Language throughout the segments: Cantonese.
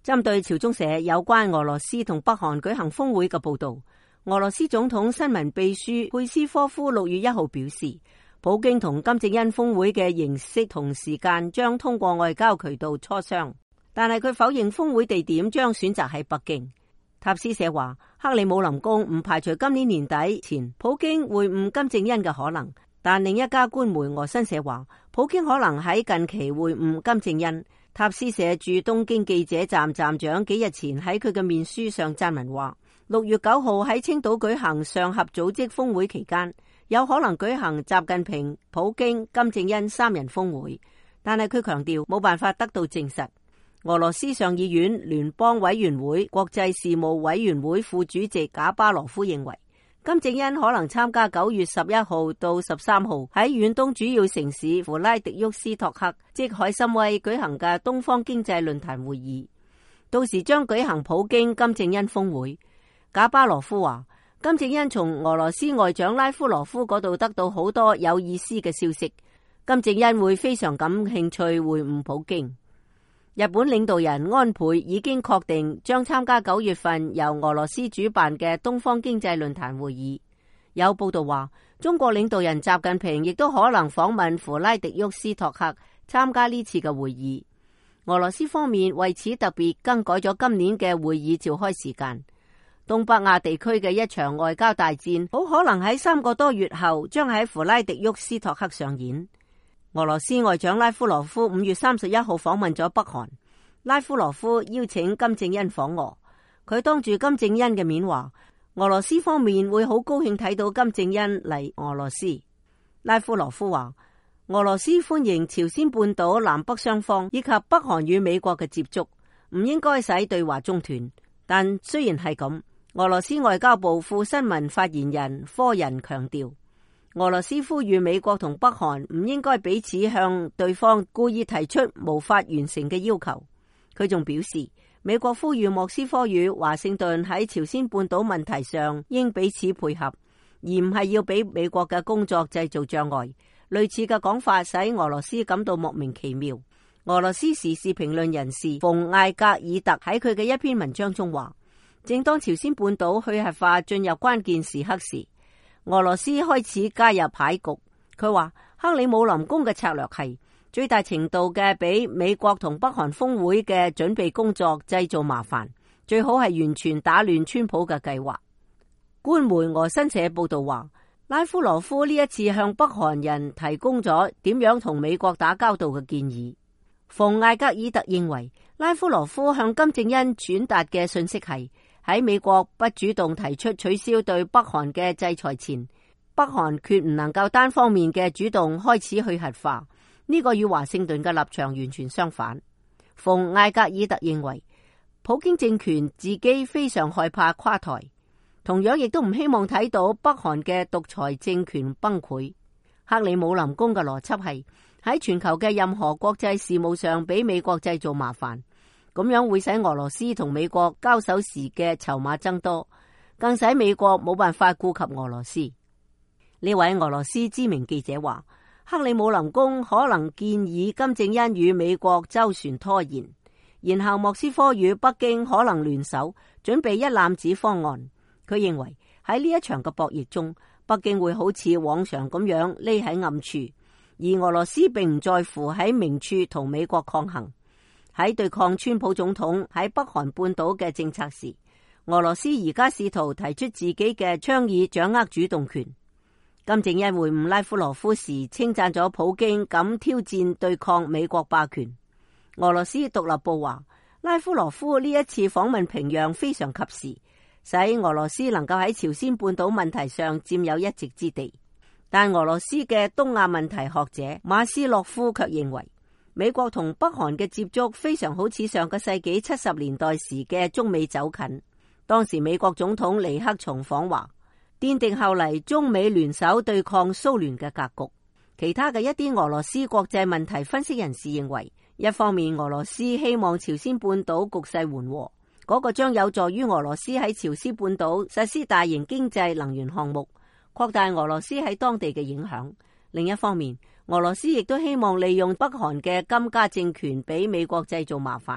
針對朝中社有關俄羅斯同北韓舉行峰會嘅報道，俄羅斯總統新聞秘書佩斯科夫6月1號表示，普京同金正恩峰會嘅形式同時間將通過外交渠道磋商，但係佢否認峰會地點將選擇喺北京。塔斯社話，克里姆林宮唔排除今年年底前普京會晤金正恩嘅可能，但另一家官媒俄新社話，普京可能喺近期會晤金正恩。塔斯社駐東京記者站站長幾日前喺佢嘅面書上撰文話，6月9號喺青島舉行上合組織峰會期間，有可能舉行習近平、普京、金正恩三人峰會，但係佢強調冇辦法得到證實。俄羅斯上議院聯邦委員會國際事務委員會副主席賈巴羅夫認為，金正恩可能參加9月11號到13號喺遠東主要城市弗拉迪沃斯托克即海參崴舉行嘅東方經濟論壇會議，到時將舉行普京、金正恩峰會。賈巴羅夫話，金正恩從俄羅斯外長拉夫羅夫嗰度得到好多有意思嘅消息，金正恩會非常感興趣會晤普京。日本領導人安倍已經確定將參加9月份由俄羅斯主辦嘅東方經濟論壇會議。有報道話，中國領導人習近平亦都可能訪問弗拉迪沃斯托克參加呢次嘅會議。俄羅斯方面為此特別更改咗今年嘅會議召開時間。東北亞地區嘅一場外交大戰好可能喺3個多月後將喺弗拉迪沃斯托克上演。俄羅斯外長拉夫羅夫5月31號訪問咗北韓，拉夫羅夫邀請金正恩訪俄，佢當住金正恩嘅面話，俄羅斯方面會好高興睇到金正恩嚟俄羅斯。拉夫羅夫話，俄羅斯歡迎朝鮮半島南北雙方以及北韓與美國嘅接觸，唔應該使對話中斷。但雖然係咁，俄羅斯外交部副新聞發言人科仁強調，俄羅斯呼籲美國同北韓唔應該彼此向對方故意提出無法完成嘅要求。佢仲表示，美國呼籲莫斯科與華盛頓喺朝鮮半島問題上應彼此配合，而唔係要俾美國嘅工作製造障礙。類似嘅講法使俄羅斯感到莫名其妙。俄羅斯時事評論人士馮艾格爾特喺佢嘅一篇文章中話，正當朝鮮半島去核化進入關鍵時刻時，俄羅斯開始加入牌局。佢話，克里姆林宮嘅策略係最大程度嘅俾美國同北韓峰會嘅準備工作製造麻煩，最好係完全打亂川普嘅計劃。官媒俄新社報道話，拉夫羅夫呢一次向北韓人提供咗點樣同美國打交道嘅建議。馮艾格爾特認為，拉夫羅夫向金正恩傳達嘅信息係，喺美國不主動提出取消對北韓嘅制裁前，北韓決唔能夠單方面嘅主動開始去核化。呢個與華盛頓嘅立場完全相反。馮艾格爾特認為，普京政權自己非常害怕垮台，同樣亦都唔希望睇到北韓嘅獨裁政權崩潰。克里姆林宮嘅邏輯係喺全球嘅任何國際事務上俾美國製造麻煩，咁樣會使俄羅斯同美國交手時嘅籌碼增多，更使美國冇辦法顧及俄羅斯。呢位俄羅斯知名記者話，克里姆林宮可能建議金正恩與美國周旋拖延，然後莫斯科與北京可能聯手準備一攬子方案。佢認為喺呢一場嘅博弈中，北京會好似往常咁樣匿喺暗處，而俄羅斯並唔在乎喺明處同美國抗衡。喺對抗川普總統喺北韓半島嘅政策時，俄羅斯而家試圖提出自己嘅倡議，掌握主動權。金正恩會晤拉夫羅夫時稱讚咗普京敢挑戰對抗美國霸權。俄羅斯獨立報話，拉夫羅夫呢一次訪問平壤非常及時，使俄羅斯能夠喺朝鮮半島問題上佔有一席之地。但俄羅斯嘅東亞問題學者馬斯洛夫卻認為，美國同北韓嘅接觸非常好似上個世紀70年代時嘅中美走近。當時美國總統尼克松訪華，奠定後嚟中美聯手對抗蘇聯嘅格局。其他嘅一啲俄羅斯國際問題分析人士認為，一方面俄羅斯希望朝鮮半島局勢緩和，嗰個將有助於俄羅斯喺朝鮮半島實施大型經濟能源項目，擴大俄羅斯喺當地嘅影響。另一方面，俄羅斯亦都希望利用北韓嘅金家政權俾美國製造麻煩，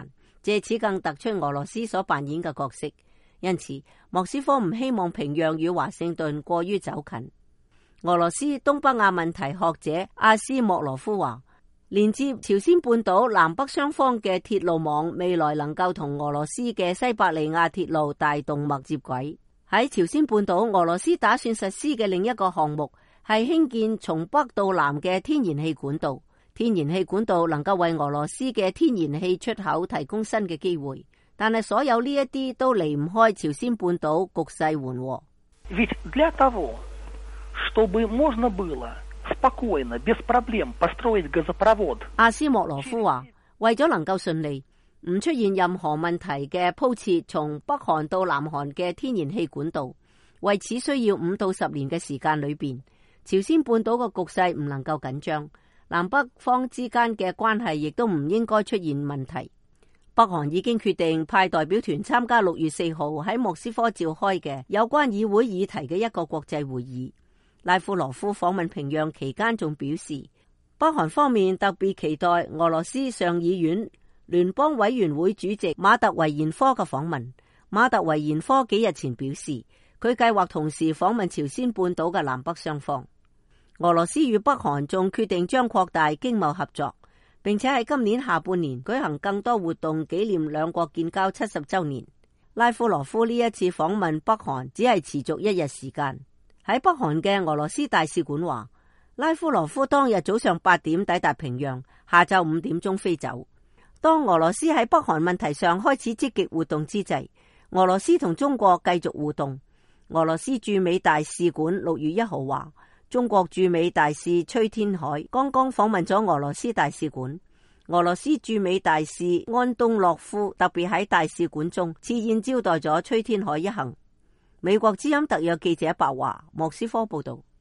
借此更突出俄羅斯所扮演嘅角色。因此，莫斯科唔希望平壤與華盛頓過於走近。俄羅斯東北亞問題學者阿斯莫羅夫話，連接朝鮮半島南北雙方嘅鐵路網未來能夠同俄羅斯嘅西伯利亞鐵路大動脈接軌。喺朝鮮半島，俄羅斯打算實施嘅另一個項目係興建從北到南嘅天然氣管道。天然氣管道能夠為俄羅斯嘅天然氣出口提供新嘅機會，但係所有呢一啲都離唔開朝鮮半島局勢緩和。阿斯莫羅夫話，為咗能夠順利唔出現任何問題嘅鋪設從北韓到南韓嘅天然氣管道，為此需要5到10年嘅時間裏邊，朝鮮半島嘅局勢唔能夠緊張，南北方之間嘅關係亦都唔應該出現問題。北韓已經決定派代表團參加6月4號喺莫斯科召開嘅有關議會議題嘅一個國際會議。拉夫羅夫訪問平壤期間仲表示，北韓方面特別期待俄羅斯上議院聯邦委員會主席馬特維延科嘅訪問。馬特維延科幾日前表示，佢計劃同時訪問朝鮮半島嘅南北雙方。俄羅斯與北韓仲決定將擴大經貿合作，並且喺今年下半年舉行更多活動紀念兩國建交70週年。拉夫羅夫呢一次訪問北韓只係持續1日時間。喺北韓嘅俄羅斯大使館話，拉夫羅夫當日早上8點抵達平壤，下晝5點鐘飛走。當俄羅斯喺北韓問題上開始積極活動之際，俄羅斯同中國繼續互動。俄羅斯駐美大使館6月1號話，中國駐美大使崔天凱剛剛訪問咗俄羅斯大使館。俄羅斯駐美大使安東諾夫特別喺大使館中設宴招待咗崔天凱一行。美國之音特約記者白華莫斯科報道。